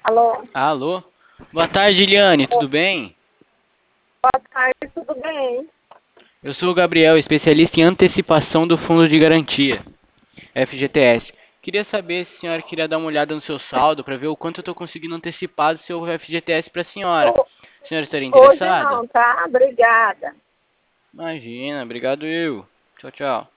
Alô? Alô? Boa tarde, Eliane, tudo bem? Boa tarde, tudo bem? Eu sou o Gabriel, especialista em antecipação do Fundo de Garantia, FGTS. Queria saber se a senhora queria dar uma olhada no seu saldo para ver o quanto eu estou conseguindo antecipar do seu FGTS para a senhora. Ho- A senhora estaria Hoje interessada? não, tá? Obrigada. Imagina, obrigado eu. Tchau, tchau.